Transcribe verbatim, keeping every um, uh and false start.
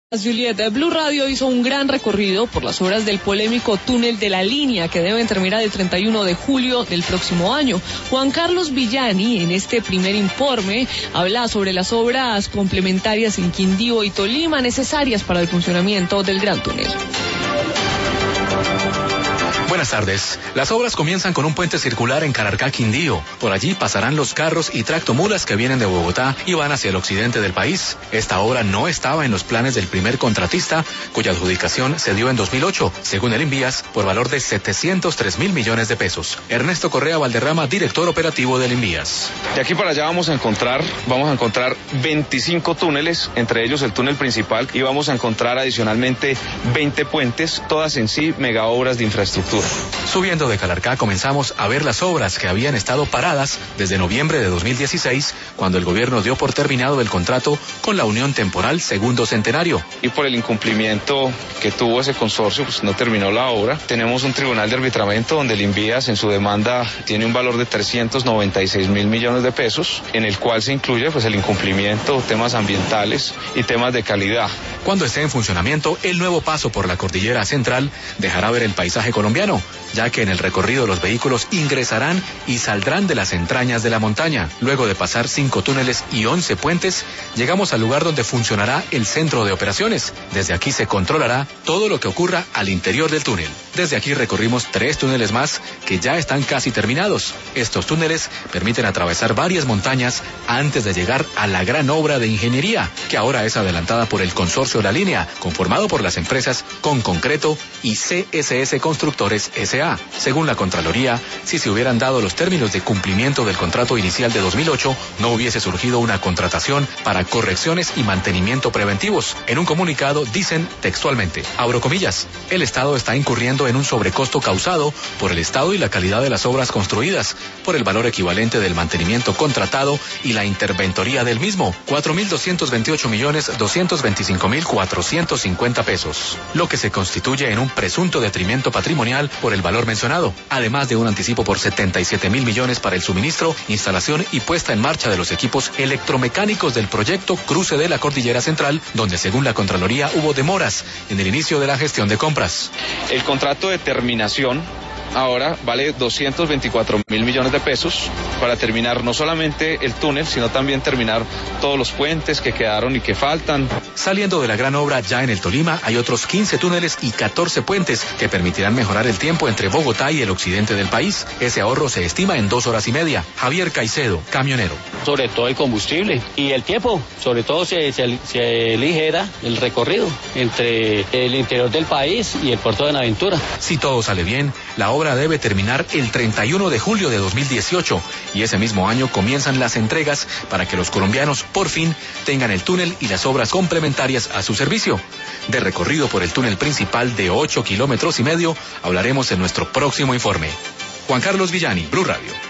Julieta, Blue Radio hizo un gran recorrido por las obras del polémico túnel de la línea que deben terminar el treinta y uno de julio del próximo año. Juan Carlos Villani, en este primer informe, habla sobre las obras complementarias en Quindío y Tolima necesarias para el funcionamiento del gran túnel. Buenas tardes. Las obras comienzan con un puente circular en Cararcá, Quindío. Por allí pasarán los carros y tractomulas que vienen de Bogotá y van hacia el occidente del país. Esta obra no estaba en los planes del primer contratista, cuya adjudicación se dio en dos mil ocho, según el Invías, por valor de setecientos tres mil millones de pesos. Ernesto Correa Valderrama, director operativo del Invías. De aquí para allá vamos a encontrar, vamos a encontrar veinticinco túneles, entre ellos el túnel principal, y vamos a encontrar adicionalmente veinte puentes, todas en sí mega obras de infraestructura. Subiendo de Calarcá comenzamos a ver las obras que habían estado paradas desde noviembre de dos mil dieciséis, cuando el gobierno dio por terminado el contrato con la Unión Temporal Segundo Centenario. Y por el incumplimiento que tuvo ese consorcio, pues no terminó la obra. Tenemos un tribunal de arbitramiento donde el Invías en su demanda tiene un valor de trescientos noventa y seis mil millones de pesos, en el cual se incluye pues el incumplimiento, temas ambientales y temas de calidad. Cuando esté en funcionamiento, el nuevo paso por la Cordillera Central dejará ver el paisaje colombiano, ya que en el recorrido los vehículos ingresarán y saldrán de las entrañas de la montaña. Luego de pasar cinco túneles y once puentes, llegamos al lugar donde funcionará el centro de operaciones. Desde aquí se controlará todo lo que ocurra al interior del túnel. Desde aquí recorrimos tres túneles más que ya están casi terminados. Estos túneles permiten atravesar varias montañas antes de llegar a la gran obra de ingeniería, que ahora es adelantada por el consorcio La Línea, conformado por las empresas Con Concreto y C S S Constructores S A Según la Contraloría, si se hubieran dado los términos de cumplimiento del contrato inicial de dos mil ocho, no hubiese surgido una contratación para correcciones y mantenimiento preventivos. En un comunicado dicen textualmente, abro comillas, el Estado está incurriendo en un sobrecosto causado por el estado y la calidad de las obras construidas, por el valor equivalente del mantenimiento contratado y la interventoría del mismo, cuatro mil doscientos veintiocho millones doscientos veinticinco mil cuatrocientos cincuenta pesos, lo que se constituye en un presunto detrimento patrimonial por el valor mencionado, además de un anticipo por setenta y siete mil millones para el suministro, instalación y puesta en marcha de los equipos electromecánicos del proyecto Cruce de la Cordillera Central, donde según la Contraloría hubo demoras en el inicio de la gestión de compras. El contrato de terminación ahora vale doscientos veinticuatro mil millones de pesos para terminar no solamente el túnel, sino también terminar todos los puentes que quedaron y que faltan. Saliendo de la gran obra ya en el Tolima, hay otros quince túneles y catorce puentes que permitirán mejorar el tiempo entre Bogotá y el occidente del país. Ese ahorro se estima en dos horas y media. Javier Caicedo, camionero. Sobre todo el combustible y el tiempo, sobre todo se, se, se aligera el recorrido entre el interior del país y el puerto de Buenaventura. Si todo sale bien, la obra debe terminar el treinta y uno de julio de dos mil dieciocho y ese mismo año comienzan las entregas para que los colombianos por fin tengan el túnel y las obras complementarias a su servicio. De recorrido por el túnel principal de ocho kilómetros y medio hablaremos en nuestro próximo informe. Juan Carlos Villani, Blue Radio.